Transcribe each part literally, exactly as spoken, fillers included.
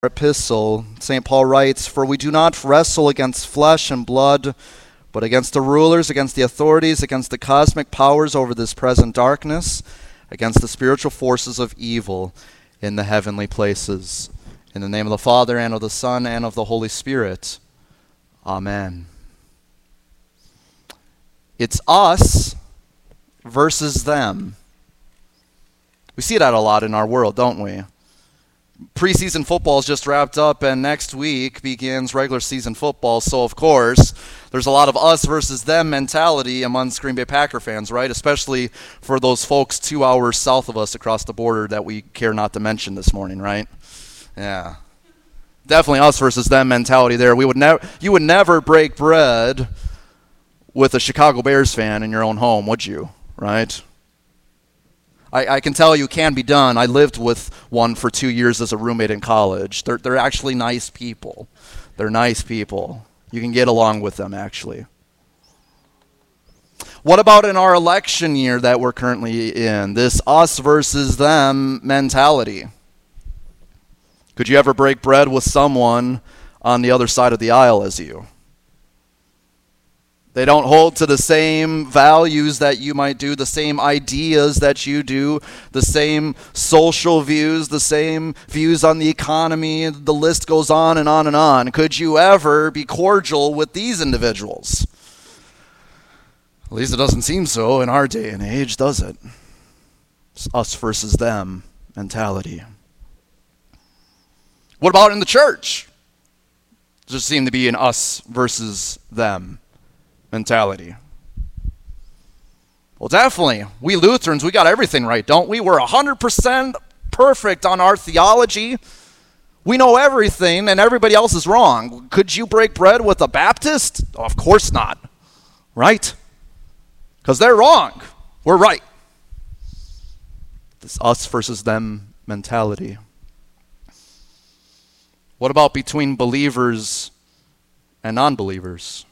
Epistle, Saint Paul writes, "For we do not wrestle against flesh and blood, but against the rulers, against the authorities, against the cosmic powers over this present darkness, against the spiritual forces of evil in the heavenly places. In the name of the Father, and of the Son, and of the Holy Spirit. Amen." It's us versus them. We see that a lot in our world, don't we? Preseason football is just wrapped up, and next week begins regular season football. So, of course, there's a lot of us versus them mentality amongst Green Bay Packer fans, right? Especially for those folks two hours south of us across the border that we care not to mention this morning, right? Yeah. Definitely us versus them mentality there. We would never, you would never break bread with a Chicago Bears fan in your own home, would you? Right? I, I can tell you it can be done. I lived with one for two years as a roommate in college. They're, they're actually nice people. They're nice people. You can get along with them, actually. What about in our election year that we're currently in? This us versus them mentality. Could you ever break bread with someone on the other side of the aisle as you? They don't hold to the same values that you might do, the same ideas that you do, the same social views, the same views on the economy. The list goes on and on and on. Could you ever be cordial with these individuals? At least it doesn't seem so in our day and age, does it? It's us versus them mentality. What about in the church? There seems to be an us versus them mentality. Well, definitely. We Lutherans, we got everything right, don't we? We're one hundred percent perfect on our theology. We know everything, and everybody else is wrong. Could you break bread with a Baptist? Oh, of course not. Right? Because they're wrong. We're right. This us versus them mentality. What about between believers and non-believers?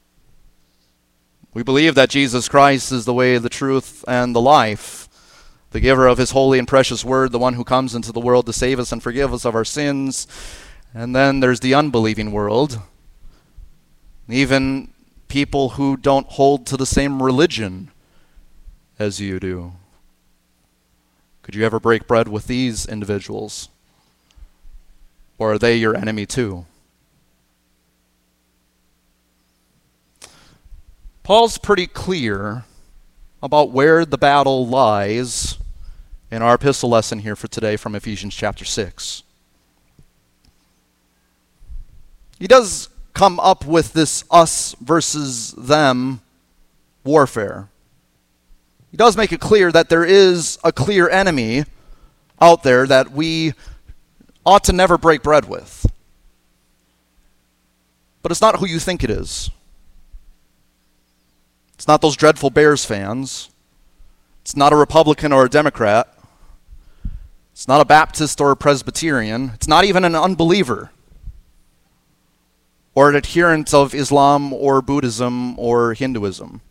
We believe that Jesus Christ is the way, the truth, and the life, the giver of his holy and precious word, the one who comes into the world to save us and forgive us of our sins. And then there's the unbelieving world, even people who don't hold to the same religion as you do. Could you ever break bread with these individuals? Or are they your enemy too? Paul's pretty clear about where the battle lies in our epistle lesson here for today from Ephesians chapter six. He does come up with this us versus them warfare. He does make it clear that there is a clear enemy out there that we ought to never break bread with. But it's not who you think it is. It's not those dreadful Bears fans. It's not a Republican or a Democrat. It's not a Baptist or a Presbyterian. It's not even an unbeliever or an adherent of Islam or Buddhism or Hinduism.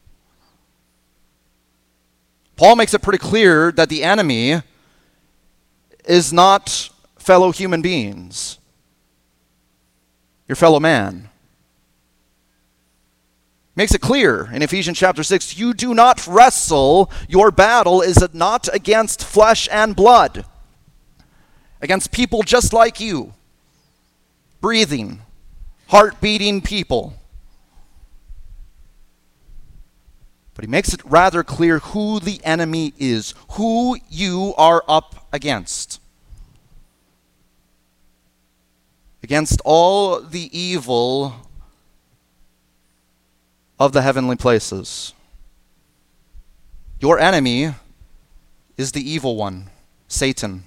Paul makes it pretty clear that the enemy is not fellow human beings, your fellow man. Makes it clear in Ephesians chapter six, you do not wrestle, your battle is not against flesh and blood, against people just like you, breathing, heart-beating people. But he makes it rather clear who the enemy is, who you are up against. Against all the evil of the heavenly places. Your enemy is the evil one, Satan.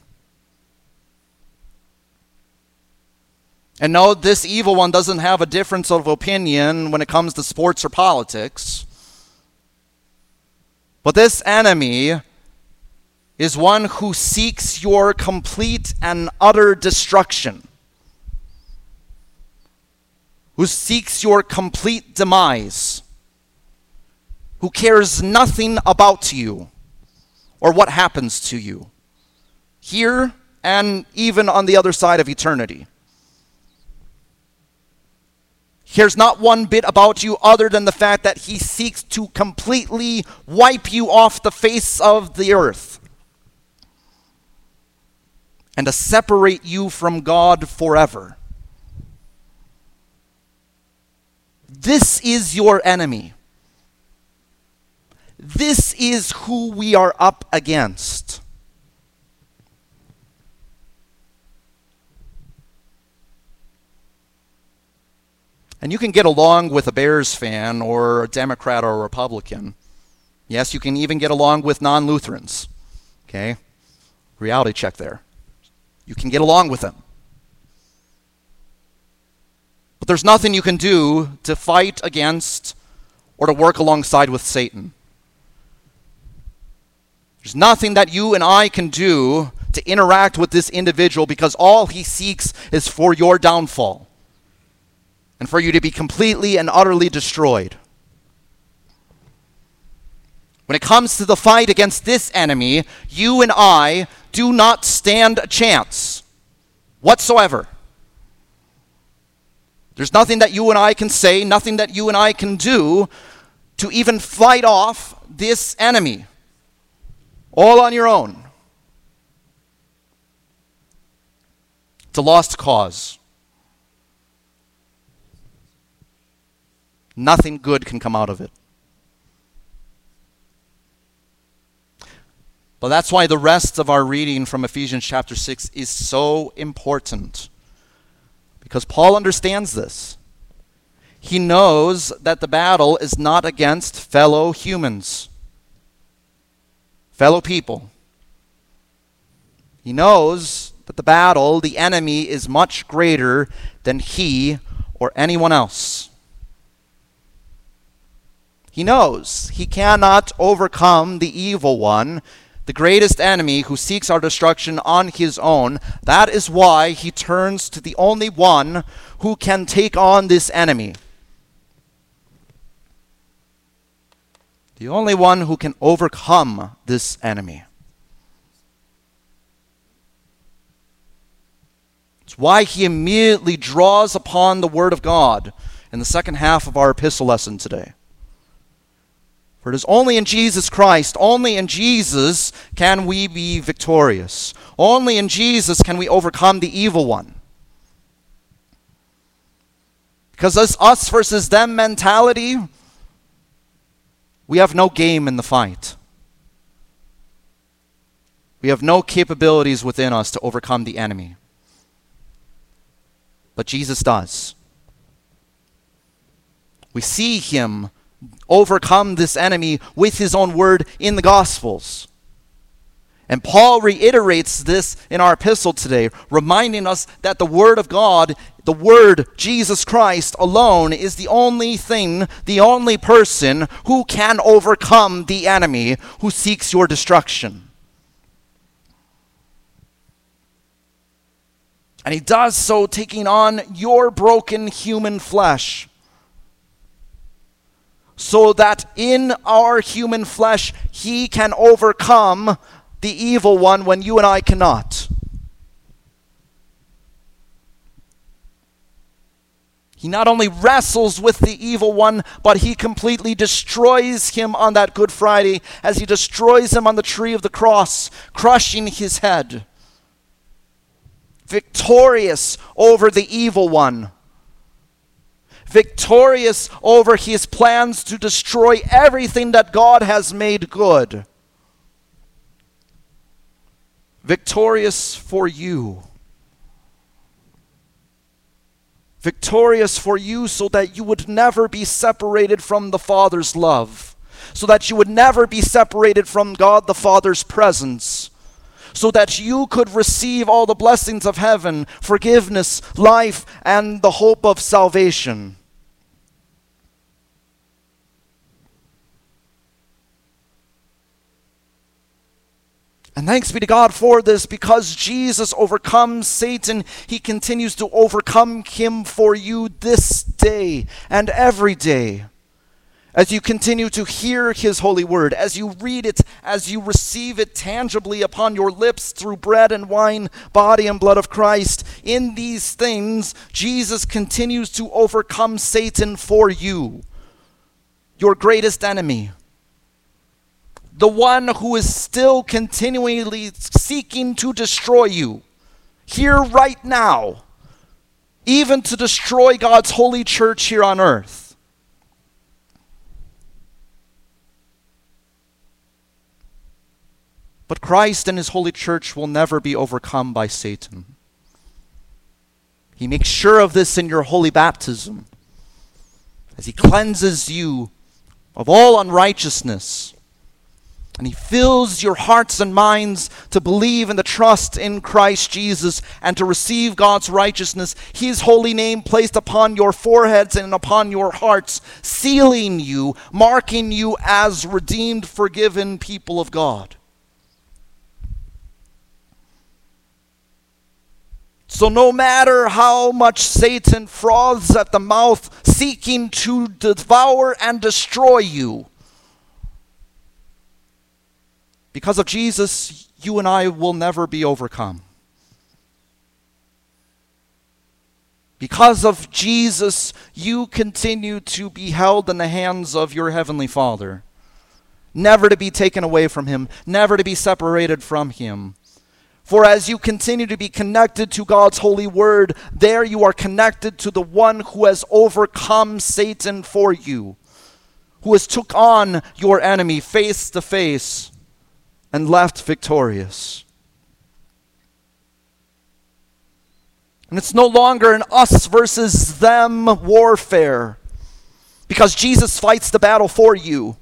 And no, this evil one doesn't have a difference of opinion when it comes to sports or politics. But this enemy is one who seeks your complete and utter destruction, who seeks your complete demise, who cares nothing about you or what happens to you here and even on the other side of eternity. cares not one bit about you other than the fact that he seeks to completely wipe you off the face of the earth and to separate you from God forever. This is your enemy. This is who we are up against. And you can get along with a Bears fan or a Democrat or a Republican. Yes, you can even get along with non-Lutherans. Okay? Reality check there. You can get along with them. But there's nothing you can do to fight against or to work alongside with Satan. There's nothing that you and I can do to interact with this individual, because all he seeks is for your downfall and for you to be completely and utterly destroyed. When it comes to the fight against this enemy, you and I do not stand a chance whatsoever. There's nothing that you and I can say, nothing that you and I can do to even fight off this enemy. All on your own. It's a lost cause. Nothing good can come out of it. But that's why the rest of our reading from Ephesians chapter six is so important. Because Paul understands this. He knows that the battle is not against fellow humans, fellow people. He knows that the battle, the enemy, is much greater than he or anyone else. He knows he cannot overcome the evil one, the greatest enemy who seeks our destruction on his own. That is why he turns to the only one who can take on this enemy. The only one who can overcome this enemy. It's why he immediately draws upon the Word of God in the second half of our epistle lesson today. For it is only in Jesus Christ, only in Jesus can we be victorious. Only in Jesus can we overcome the evil one. Because this us versus them mentality, we have no game in the fight. We have no capabilities within us to overcome the enemy. But Jesus does. We see him overcome this enemy with his own word in the Gospels. And Paul reiterates this in our epistle today, reminding us that the Word of God, the Word, Jesus Christ alone, is the only thing, the only person who can overcome the enemy who seeks your destruction. And he does so taking on your broken human flesh, so that in our human flesh he can overcome the evil one when you and I cannot. He not only wrestles with the evil one, but he completely destroys him on that Good Friday as he destroys him on the tree of the cross, crushing his head. Victorious over the evil one. Victorious over his plans to destroy everything that God has made good. Victorious for you. Victorious for you so that you would never be separated from the Father's love. So that you would never be separated from God the Father's presence. So that you could receive all the blessings of heaven, forgiveness, life, and the hope of salvation. And thanks be to God for this, because Jesus overcomes Satan, he continues to overcome him for you this day and every day. as you continue to hear his holy word, as you read it, as you receive it tangibly upon your lips through bread and wine, body and blood of Christ, in these things, Jesus continues to overcome Satan for you, your greatest enemy, the one who is still continually seeking to destroy you, here right now, even to destroy God's holy church here on earth. But Christ and his holy church will never be overcome by Satan. He makes sure of this in your holy baptism, as he cleanses you of all unrighteousness. And he fills your hearts and minds to believe and to trust in Christ Jesus and to receive God's righteousness, his holy name placed upon your foreheads and upon your hearts, sealing you, marking you as redeemed, forgiven people of God. So no matter how much Satan froths at the mouth, seeking to devour and destroy you, because of Jesus, you and I will never be overcome. Because of Jesus, you continue to be held in the hands of your heavenly Father, never to be taken away from him, never to be separated from him. For as you continue to be connected to God's holy word, there you are connected to the one who has overcome Satan for you, who has took on your enemy face to face and left victorious. And it's no longer an us versus them warfare, because Jesus fights the battle for you.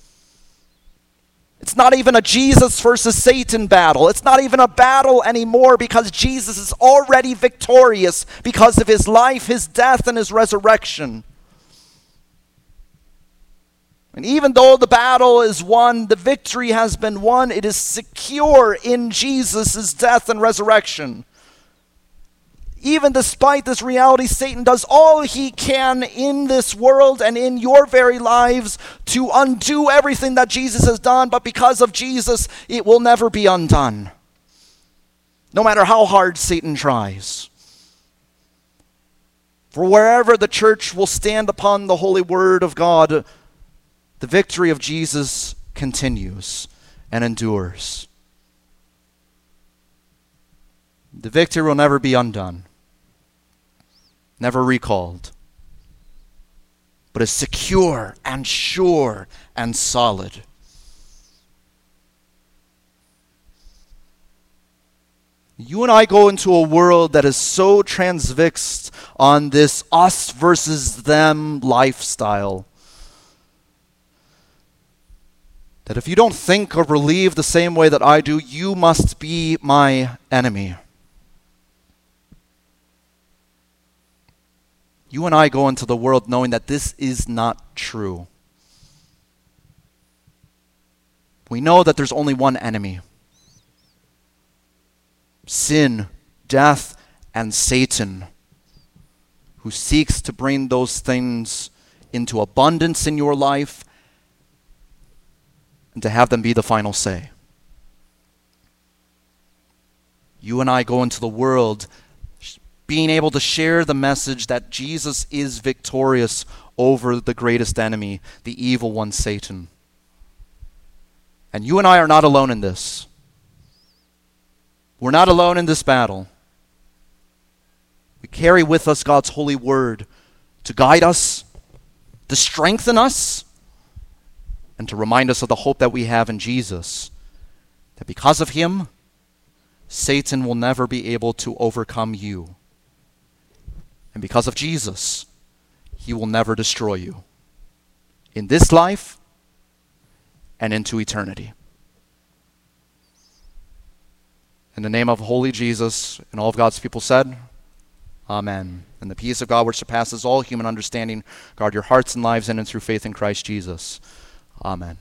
It's not even a Jesus versus Satan battle. It's not even a battle anymore, because Jesus is already victorious because of his life, his death, and his resurrection. And even though the battle is won, the victory has been won, it is secure in Jesus' death and resurrection. Even despite this reality, Satan does all he can in this world and in your very lives to undo everything that Jesus has done, but because of Jesus, it will never be undone, no matter how hard Satan tries. For wherever the church will stand upon the holy word of God, the victory of Jesus continues and endures. The victory will never be undone, never recalled, but is secure and sure and solid. You and I go into a world that is so transfixed on this us versus them lifestyle that if you don't think or believe the same way that I do, you must be my enemy. You and I go into the world knowing that this is not true. We know that there's only one enemy: sin, death, and Satan, who seeks to bring those things into abundance in your life and to have them be the final say. You and I go into the world being able to share the message that Jesus is victorious over the greatest enemy, the evil one, Satan. And you and I are not alone in this. We're not alone in this battle. We carry with us God's holy word to guide us, to strengthen us, and to remind us of the hope that we have in Jesus, that because of him, Satan will never be able to overcome you. And because of Jesus, he will never destroy you in this life and into eternity. In the name of holy Jesus and all of God's people said, Amen. And the peace of God, which surpasses all human understanding, guard your hearts and lives in and through faith in Christ Jesus. Amen.